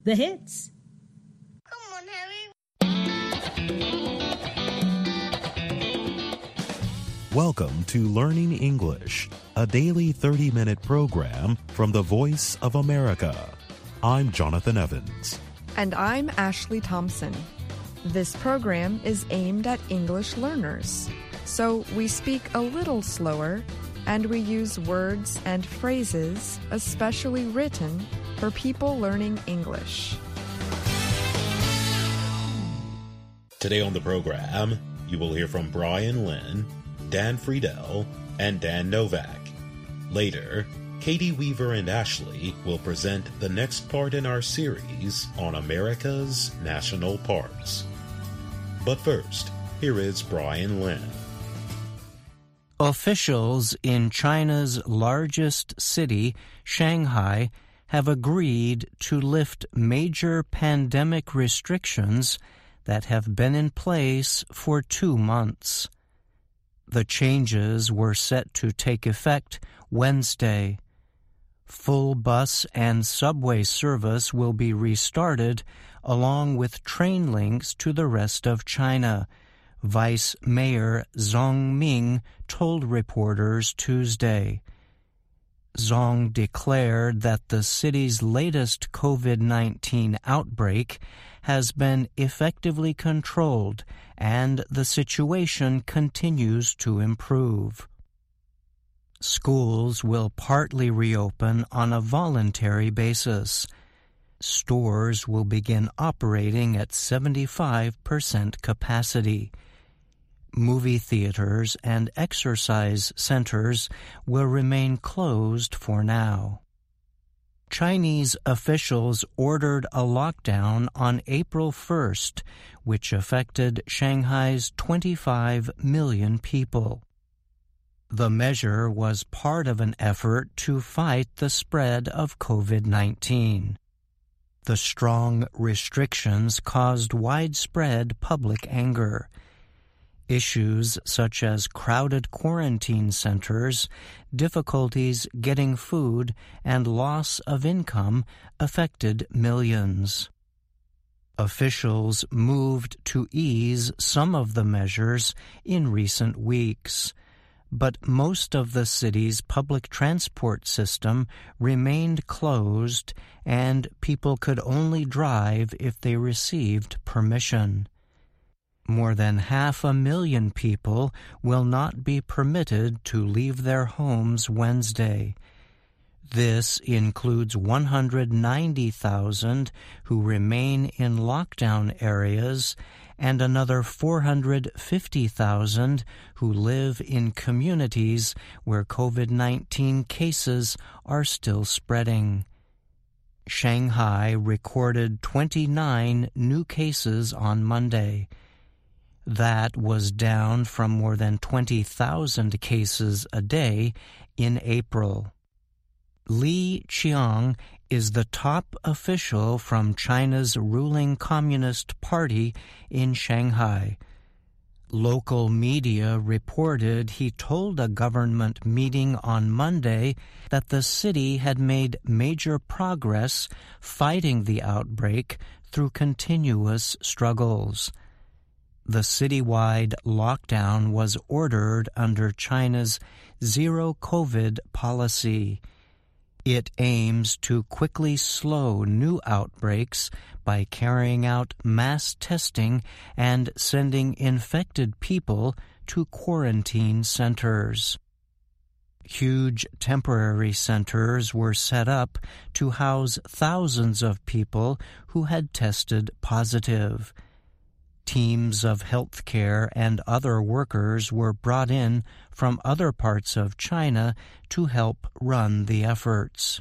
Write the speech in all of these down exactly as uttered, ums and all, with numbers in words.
The hits. Come on, Harry. Welcome to Learning English, a daily thirty-minute program from the Voice of America. I'm Jonathan Evans. And I'm Ashley Thompson. This program is aimed at English learners, so we speak a little slower and we use words and phrases especially written for people learning English. Today on the program, you will hear from Brian Lynn, Dan Friedel, and Dan Novak. Later, Katie Weaver and Ashley will present the next part in our series on America's national parks. But first, here is Brian Lynn. Officials in China's largest city, Shanghai, have agreed to lift major pandemic restrictions that have been in place for two months. The changes were set to take effect Wednesday. Full bus and subway service will be restarted, along with train links to the rest of China, Vice Mayor Zhang Ming told reporters Tuesday. Zhang declared that the city's latest COVID nineteen outbreak has been effectively controlled and the situation continues to improve. Schools will partly reopen on a voluntary basis. Stores will begin operating at seventy-five percent capacity. Movie theaters and exercise centers will remain closed for now. Chinese officials ordered a lockdown on April first, which affected Shanghai's twenty-five million people. The measure was part of an effort to fight the spread of COVID nineteen. The strong restrictions caused widespread public anger. Issues such as crowded quarantine centers, difficulties getting food, and loss of income affected millions. Officials moved to ease some of the measures in recent weeks, but most of the city's public transport system remained closed and people could only drive if they received permission. More than half a million people will not be permitted to leave their homes Wednesday. This includes one hundred ninety thousand who remain in lockdown areas and another four hundred fifty thousand who live in communities where COVID nineteen cases are still spreading. Shanghai recorded twenty-nine new cases on Monday. That was down from more than twenty thousand cases a day in April. Li Qiang is the top official from China's ruling Communist Party in Shanghai. Local media reported he told a government meeting on Monday that the city had made major progress fighting the outbreak through continuous struggles. The citywide lockdown was ordered under China's zero-COVID policy. It aims to quickly slow new outbreaks by carrying out mass testing and sending infected people to quarantine centers. Huge temporary centers were set up to house thousands of people who had tested positive. Teams of healthcare and other workers were brought in from other parts of China to help run the efforts.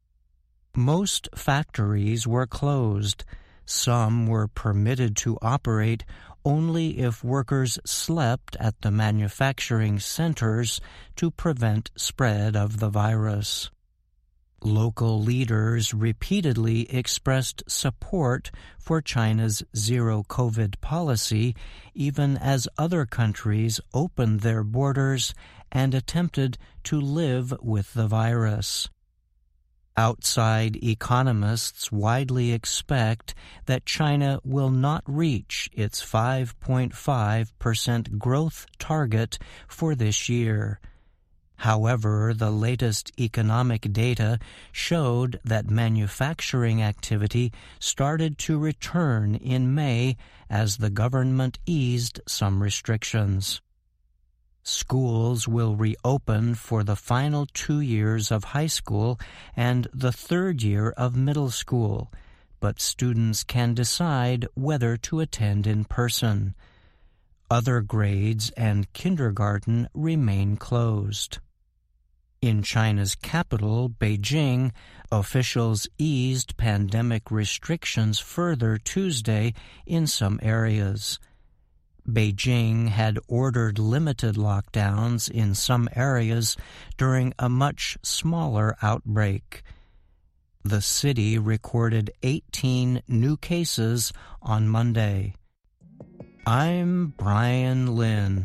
Most factories were closed. Some were permitted to operate only if workers slept at the manufacturing centers to prevent spread of the virus. Local leaders repeatedly expressed support for China's zero-COVID policy, even as other countries opened their borders and attempted to live with the virus. Outside economists widely expect that China will not reach its five point five percent growth target for this year. However, the latest economic data showed that manufacturing activity started to return in May as the government eased some restrictions. Schools will reopen for the final two years of high school and the third year of middle school, but students can decide whether to attend in person. Other grades and kindergarten remain closed. In China's capital, Beijing, officials eased pandemic restrictions further Tuesday in some areas. Beijing had ordered limited lockdowns in some areas during a much smaller outbreak. The city recorded eighteen new cases on Monday. I'm Brian Lynn.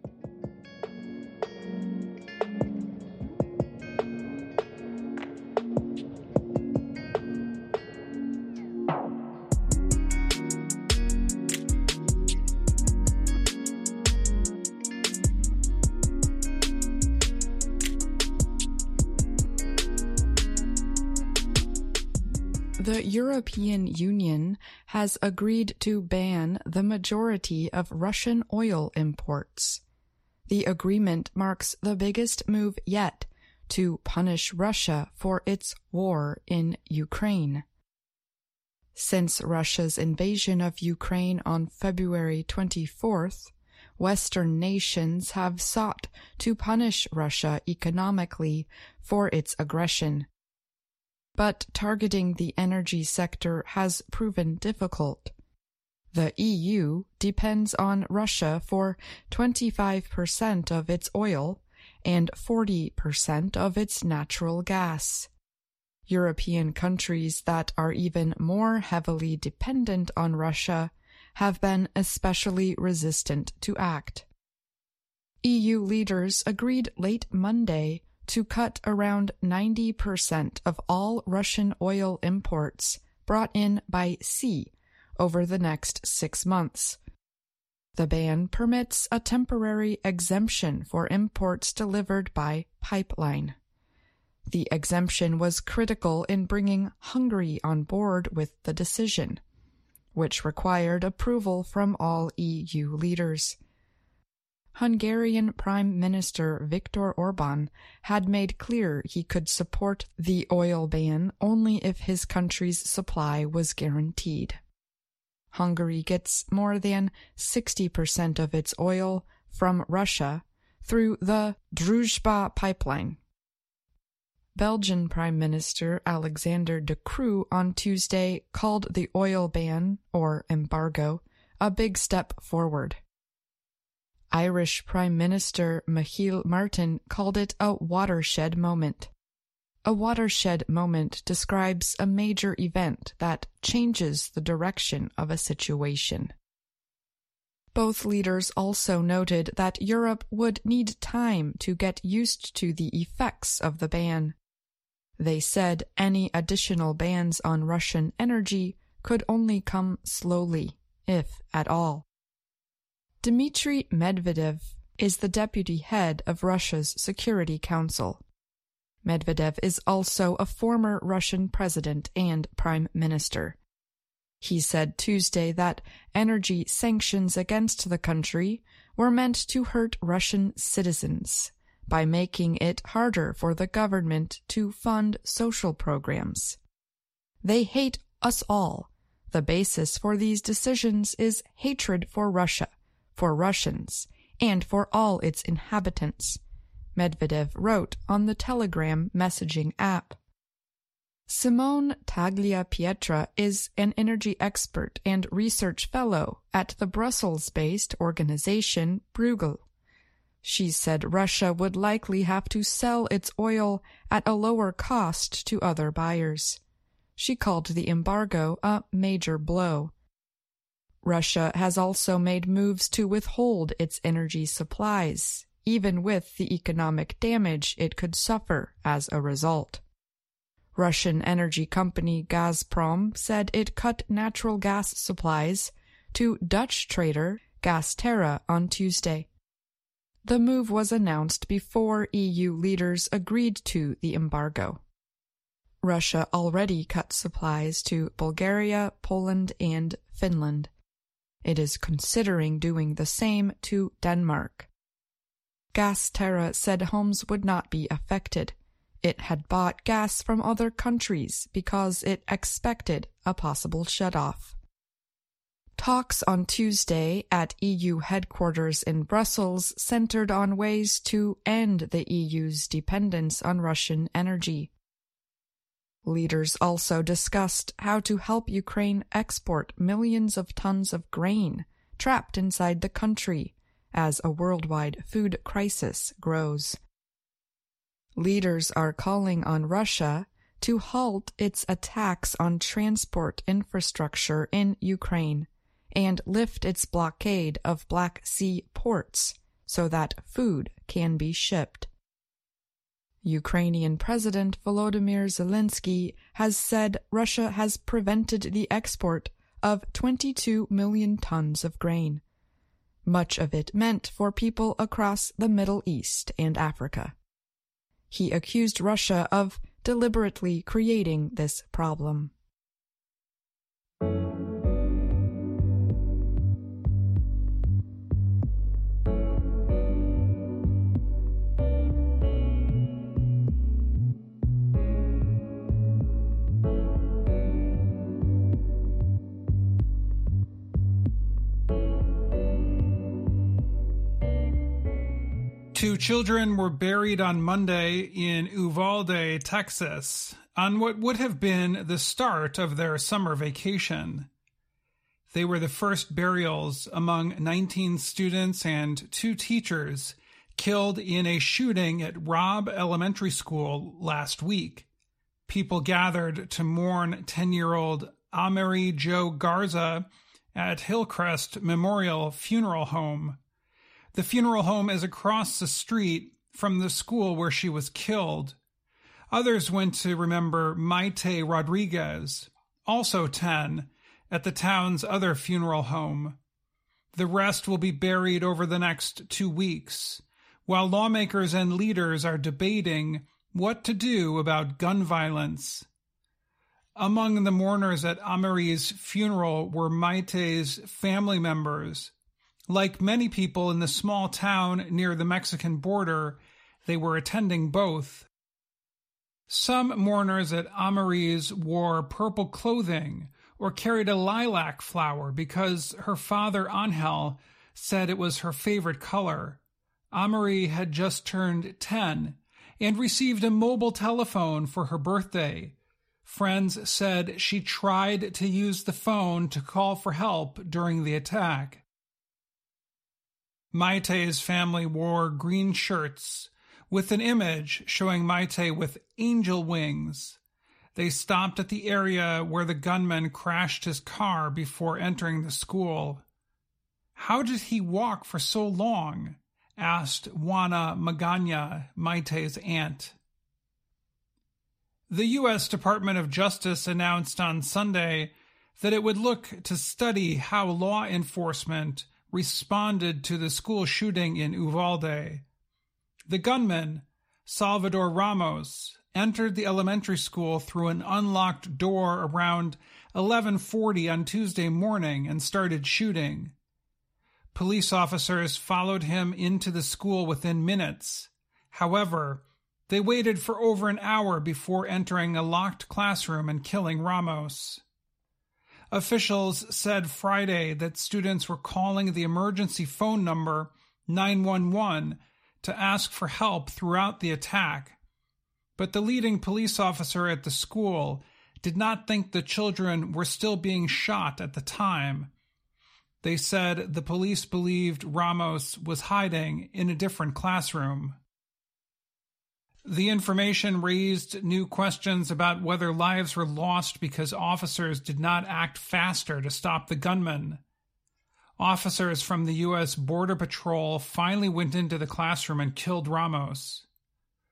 The European Union has agreed to ban the majority of Russian oil imports. The agreement marks the biggest move yet to punish Russia for its war in Ukraine. Since Russia's invasion of Ukraine on February twenty-fourth, Western nations have sought to punish Russia economically for its aggression. But targeting the energy sector has proven difficult. The E U depends on Russia for twenty-five percent of its oil and forty percent of its natural gas. European countries that are even more heavily dependent on Russia have been especially resistant to act. E U leaders agreed late Monday to cut around ninety percent of all Russian oil imports brought in by sea over the next six months. The ban permits a temporary exemption for imports delivered by pipeline. The exemption was critical in bringing Hungary on board with the decision, which required approval from all E U leaders. Hungarian Prime Minister Viktor Orban had made clear he could support the oil ban only if his country's supply was guaranteed. Hungary gets more than sixty percent of its oil from Russia through the Druzhba pipeline. Belgian Prime Minister Alexander De Croo on Tuesday called the oil ban, or embargo, a big step forward. Irish Prime Minister Micheál Martin called it a watershed moment. A watershed moment describes a major event that changes the direction of a situation. Both leaders also noted that Europe would need time to get used to the effects of the ban. They said any additional bans on Russian energy could only come slowly, if at all. Dmitry Medvedev is the deputy head of Russia's Security Council. Medvedev is also a former Russian president and prime minister. He said Tuesday that energy sanctions against the country were meant to hurt Russian citizens by making it harder for the government to fund social programs. They hate us all. The basis for these decisions is hatred for Russia, for Russians, and for all its inhabitants, Medvedev wrote on the Telegram messaging app. Simone Tagliapietra is an energy expert and research fellow at the Brussels-based organization Bruegel. She said Russia would likely have to sell its oil at a lower cost to other buyers. She called the embargo a major blow. Russia has also made moves to withhold its energy supplies, even with the economic damage it could suffer as a result. Russian energy company Gazprom said it cut natural gas supplies to Dutch trader Gasterra on Tuesday. The move was announced before E U leaders agreed to the embargo. Russia already cut supplies to Bulgaria, Poland, and Finland. It is considering doing the same to Denmark. Gasterra said homes would not be affected. It had bought gas from other countries because it expected a possible shutoff. Talks on Tuesday at E U headquarters in Brussels centered on ways to end the E U's dependence on Russian energy. Leaders also discussed how to help Ukraine export millions of tons of grain trapped inside the country as a worldwide food crisis grows. Leaders are calling on Russia to halt its attacks on transport infrastructure in Ukraine and lift its blockade of Black Sea ports so that food can be shipped. Ukrainian President Volodymyr Zelensky has said Russia has prevented the export of twenty-two million tons of grain, much of it meant for people across the Middle East and Africa. He accused Russia of deliberately creating this problem. Two children were buried on Monday in Uvalde, Texas, on what would have been the start of their summer vacation. They were the first burials among nineteen students and two teachers killed in a shooting at Robb Elementary School last week. People gathered to mourn ten-year-old Amerie Jo Garza at Hillcrest Memorial Funeral Home. The funeral home is across the street from the school where she was killed. Others went to remember Maite Rodriguez, also ten, at the town's other funeral home. The rest will be buried over the next two weeks, while lawmakers and leaders are debating what to do about gun violence. Among the mourners at Amerie's funeral were Maite's family members. Like many people in the small town near the Mexican border, they were attending both. Some mourners at Amerie's wore purple clothing or carried a lilac flower because her father, Angel, said it was her favorite color. Amerie had just turned ten and received a mobile telephone for her birthday. Friends said she tried to use the phone to call for help during the attack. Maite's family wore green shirts with an image showing Maite with angel wings. They stopped at the area where the gunman crashed his car before entering the school. "How did he walk for so long?" asked Juana Magana, Maite's aunt. The U S Department of Justice announced on Sunday that it would look to study how law enforcement responded to the school shooting in Uvalde. The gunman, Salvador Ramos, entered the elementary school through an unlocked door around eleven forty on Tuesday morning and started shooting. Police officers followed him into the school within minutes. However, they waited for over an hour before entering a locked classroom and killing Ramos. Officials said Friday that students were calling the emergency phone number nine one one to ask for help throughout the attack. But the leading police officer at the school did not think the children were still being shot at the time. They said the police believed Ramos was hiding in a different classroom. The information raised new questions about whether lives were lost because officers did not act faster to stop the gunman. Officers from the U S Border Patrol finally went into the classroom and killed Ramos.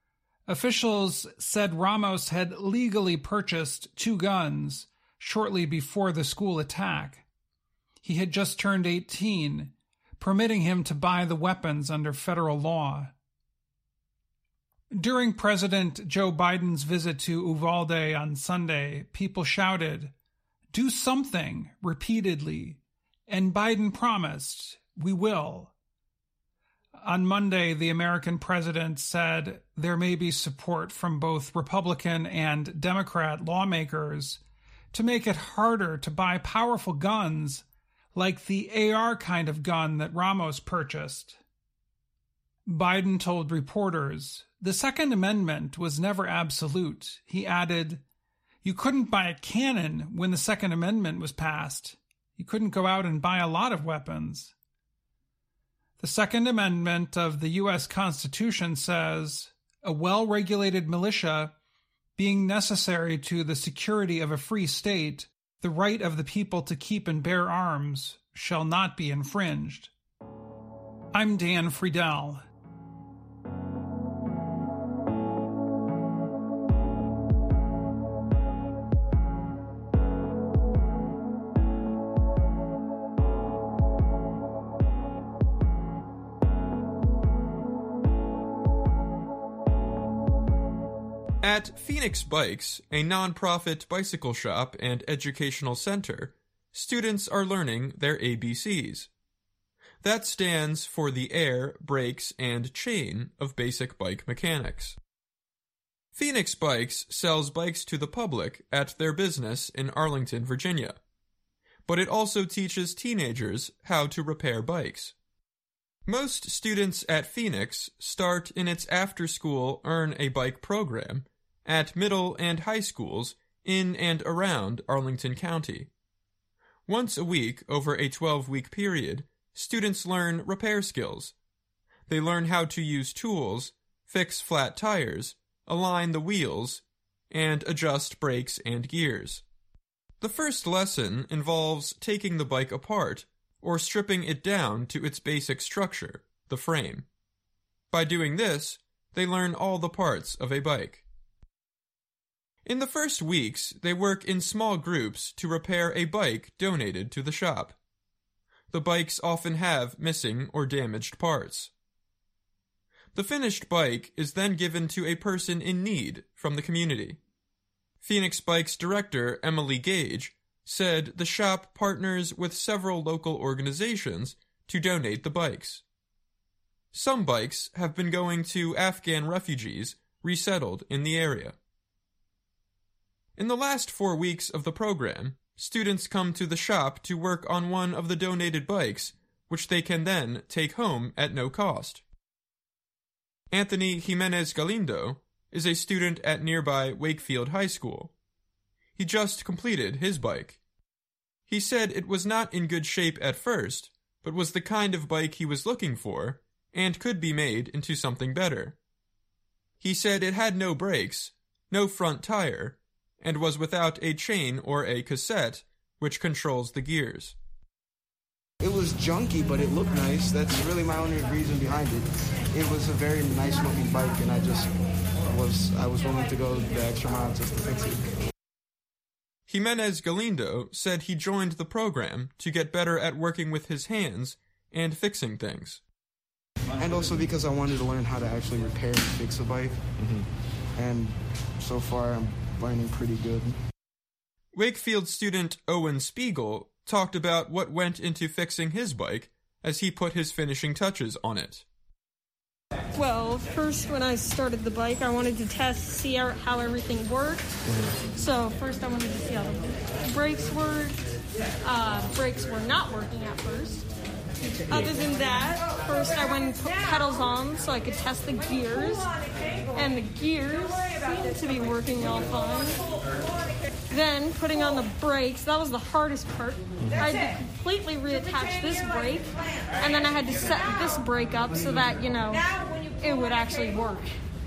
Officials said Ramos had legally purchased two guns shortly before the school attack. He had just turned eighteen, permitting him to buy the weapons under federal law. During President Joe Biden's visit to Uvalde on Sunday, people shouted, "Do something," repeatedly, and Biden promised, "We will." On Monday, the American president said there may be support from both Republican and Democrat lawmakers to make it harder to buy powerful guns like the A R kind of gun that Ramos purchased. Biden told reporters, "The Second Amendment was never absolute." He added, "You couldn't buy a cannon when the Second Amendment was passed. You couldn't go out and buy a lot of weapons." The Second Amendment of the U S Constitution says, "A well-regulated militia, being necessary to the security of a free state, the right of the people to keep and bear arms shall not be infringed." I'm Dan Friedel. At Phoenix Bikes, a non-profit bicycle shop and educational center, students are learning their A B Cs. That stands for the air, brakes, and chain of basic bike mechanics. Phoenix Bikes sells bikes to the public at their business in Arlington, Virginia, but it also teaches teenagers how to repair bikes. Most students at Phoenix start in its after-school Earn a Bike program at middle and high schools in and around Arlington County. Once a week, over a twelve-week period, students learn repair skills. They learn how to use tools, fix flat tires, align the wheels, and adjust brakes and gears. The first lesson involves taking the bike apart or stripping it down to its basic structure, the frame. By doing this, they learn all the parts of a bike. In the first weeks, they work in small groups to repair a bike donated to the shop. The bikes often have missing or damaged parts. The finished bike is then given to a person in need from the community. Phoenix Bikes director Emily Gage said the shop partners with several local organizations to donate the bikes. Some bikes have been going to Afghan refugees resettled in the area. In the last four weeks of the program, students come to the shop to work on one of the donated bikes, which they can then take home at no cost. Anthony Jimenez Galindo is a student at nearby Wakefield High School. He just completed his bike. He said it was not in good shape at first, but was the kind of bike he was looking for, and could be made into something better. He said it had no brakes, no front tire, and was without a chain or a cassette, which controls the gears. It was junky, but it looked nice. That's really my only reason behind it. It was a very nice looking bike, and I just was I was willing to go the extra mile just to fix it. Jimenez Galindo said he joined the program to get better at working with his hands and fixing things. And also because I wanted to learn how to actually repair and fix a bike. Mm-hmm. And so far I'm learning pretty good. Wakefield student Owen Spiegel talked about what went into fixing his bike as he put his finishing touches on it. Well, first when I started the bike, I wanted to test, see how everything worked. So first I wanted to see how the brakes worked. Uh, brakes were not working at first. Other than that, first I went and put pedals on so I could test the gears. And the gears seemed to be working all fine. Then putting on the brakes, that was the hardest part. I had to completely reattach this brake, and then I had to set this brake up so that, you know, it would actually work.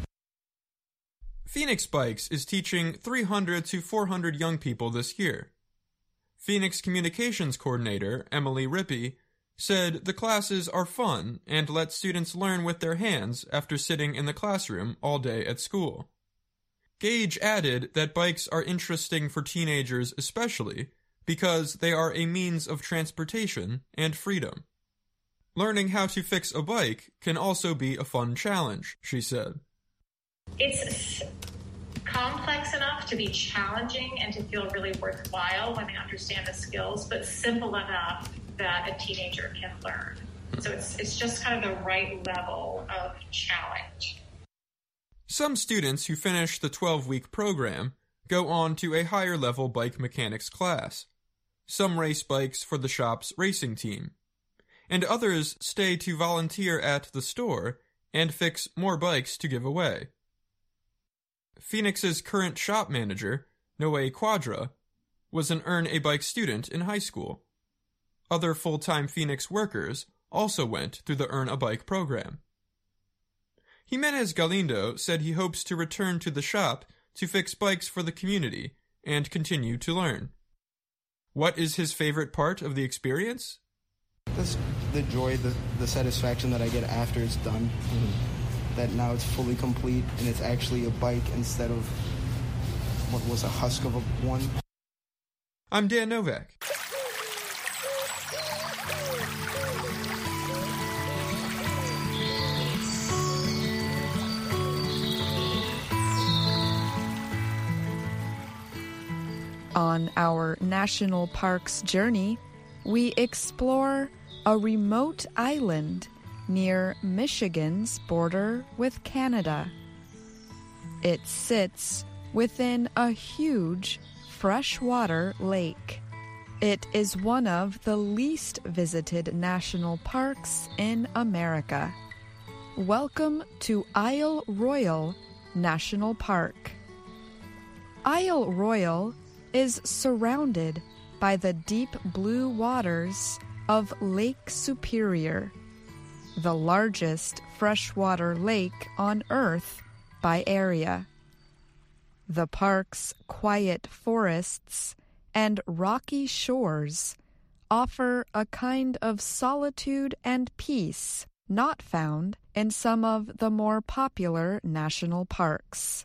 Phoenix Bikes is teaching three hundred to four hundred young people this year. Phoenix Communications Coordinator Emily Rippey said the classes are fun and let students learn with their hands after sitting in the classroom all day at school. Gage added that bikes are interesting for teenagers especially because they are a means of transportation and freedom. Learning how to fix a bike can also be a fun challenge, she said. It's complex enough to be challenging and to feel really worthwhile when they understand the skills, but simple enough that a teenager can learn. So it's it's just kind of the right level of challenge. Some students who finish the twelve-week program go on to a higher-level bike mechanics class. Some race bikes for the shop's racing team, and others stay to volunteer at the store and fix more bikes to give away. Phoenix's current shop manager, Noe Quadra, was an Earn a Bike student in high school. Other full-time Phoenix workers also went through the Earn a Bike program. Jimenez Galindo said he hopes to return to the shop to fix bikes for the community and continue to learn. What is his favorite part of the experience? Just the joy, the, the satisfaction that I get after it's done. Mm-hmm. That now it's fully complete and it's actually a bike instead of what was a husk of a one. I'm Dan Novak. On our national parks journey, we explore a remote island near Michigan's border with Canada. It sits within a huge freshwater lake. It is one of the least visited national parks in America. Welcome to Isle Royale National Park. Isle Royale is surrounded by the deep blue waters of Lake Superior, the largest freshwater lake on Earth by area. The park's quiet forests and rocky shores offer a kind of solitude and peace not found in some of the more popular national parks.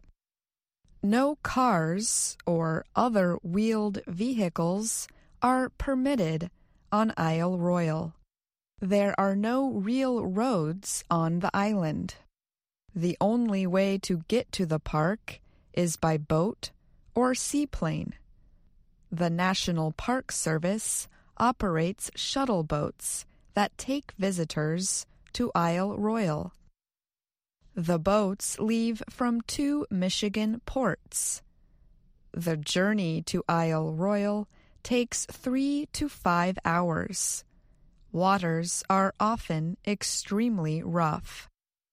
No cars or other wheeled vehicles are permitted on Isle Royale. There are no real roads on the island. The only way to get to the park is by boat or seaplane. The National Park Service operates shuttle boats that take visitors to Isle Royale. The boats leave from two Michigan ports. The journey to Isle Royale takes three to five hours. Waters are often extremely rough.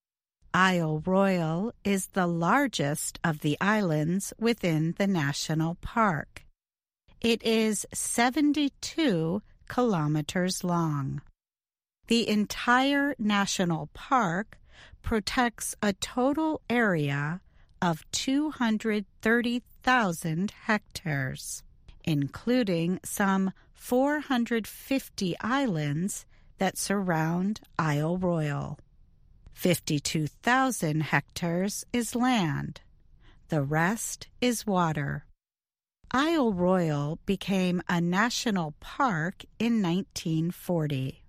Isle Royale is the largest of the islands within the national park. It is seventy-two kilometers long. The entire national park protects a total area of two hundred thirty thousand hectares, including some four hundred fifty islands that surround Isle Royale. fifty-two thousand hectares is land. The rest is water. Isle Royale became a national park in nineteen forty.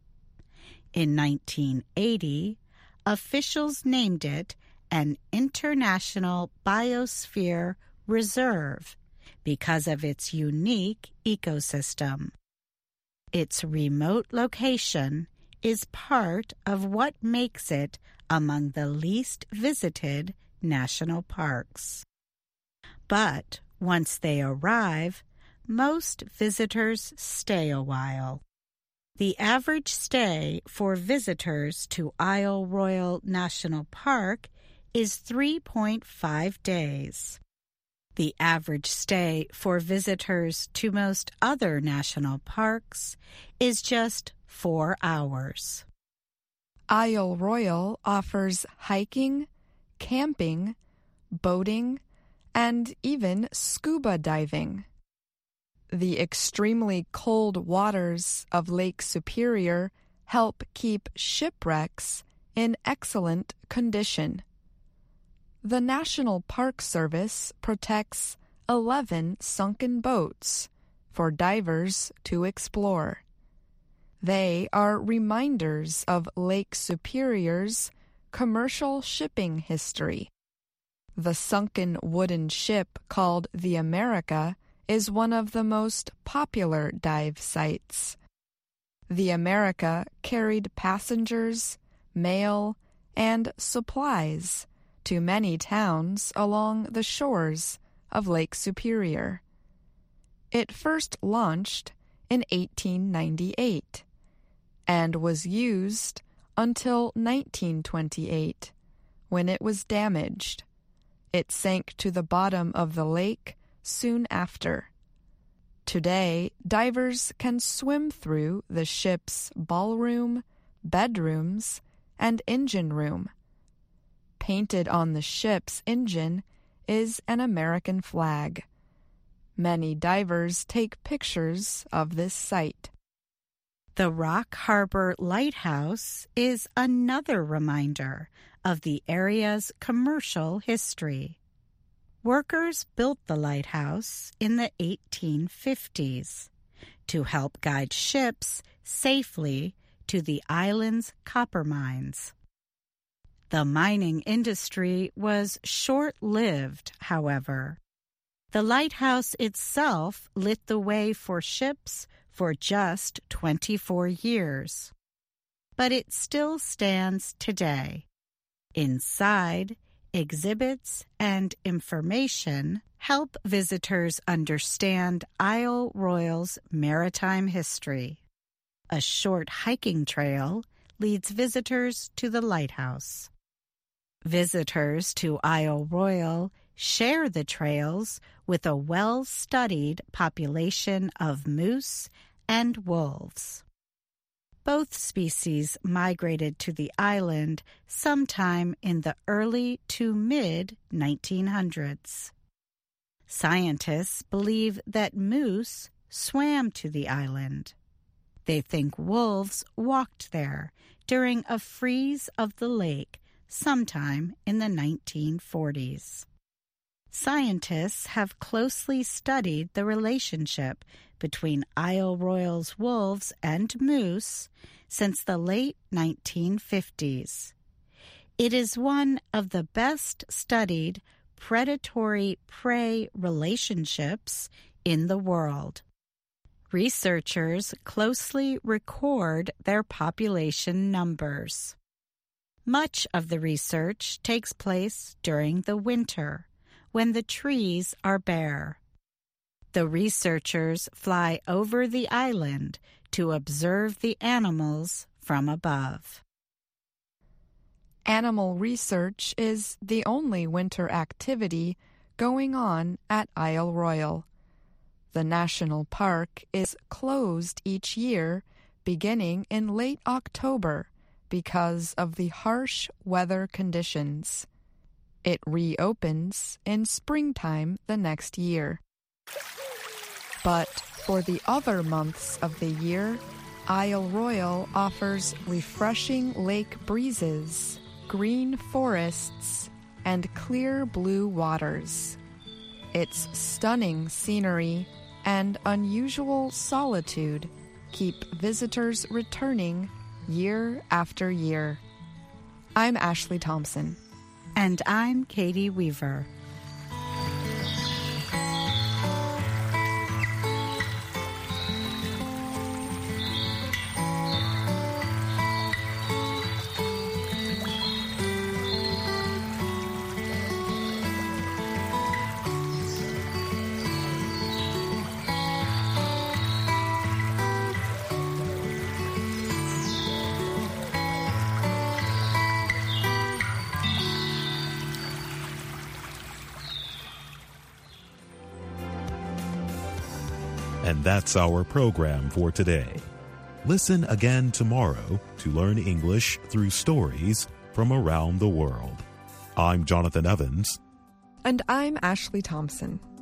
In nineteen eighty, officials named it an International Biosphere Reserve because of its unique ecosystem. Its remote location is part of what makes it among the least visited national parks. But once they arrive, most visitors stay a while. The average stay for visitors to Isle Royale National Park is three point five days. The average stay for visitors to most other national parks is just four hours. Isle Royale offers hiking, camping, boating, and even scuba diving. The extremely cold waters of Lake Superior help keep shipwrecks in excellent condition. The National Park Service protects eleven sunken boats for divers to explore. They are reminders of Lake Superior's commercial shipping history. The sunken wooden ship called the America is one of the most popular dive sites. The America carried passengers, mail, and supplies to many towns along the shores of Lake Superior. It first launched in eighteen ninety-eight and was used until nineteen twenty-eight, when it was damaged. It sank to the bottom of the lake soon after. Today, divers can swim through the ship's ballroom, bedrooms, and engine room. Painted on the ship's engine is an American flag. Many divers take pictures of this site. The Rock Harbor Lighthouse is another reminder of the area's commercial history. Workers built the lighthouse in the eighteen fifties to help guide ships safely to the island's copper mines. The mining industry was short-lived, however. The lighthouse itself lit the way for ships for just twenty-four years. But it still stands today. Inside, exhibits and information help visitors understand Isle Royale's maritime history. A short hiking trail leads visitors to the lighthouse. Visitors to Isle Royale share the trails with a well-studied population of moose and wolves. Both species migrated to the island sometime in the early to mid nineteen hundreds. Scientists believe that moose swam to the island. They think wolves walked there during a freeze of the lake sometime in the nineteen forties. Scientists have closely studied the relationship between Isle Royale's wolves and moose since the late nineteen fifties. It is one of the best studied predatory-prey relationships in the world. Researchers closely record their population numbers. Much of the research takes place during the winter, when the trees are bare. The researchers fly over the island to observe the animals from above. Animal research is the only winter activity going on at Isle Royale. The national park is closed each year beginning in late October because of the harsh weather conditions. It reopens in springtime the next year. But for the other months of the year, Isle Royale offers refreshing lake breezes, green forests, and clear blue waters. Its stunning scenery and unusual solitude keep visitors returning year after year. I'm Ashley Thompson. And I'm Katie Weaver. And that's our program for today. Listen again tomorrow to learn English through stories from around the world. I'm Jonathan Evans. And I'm Ashley Thompson.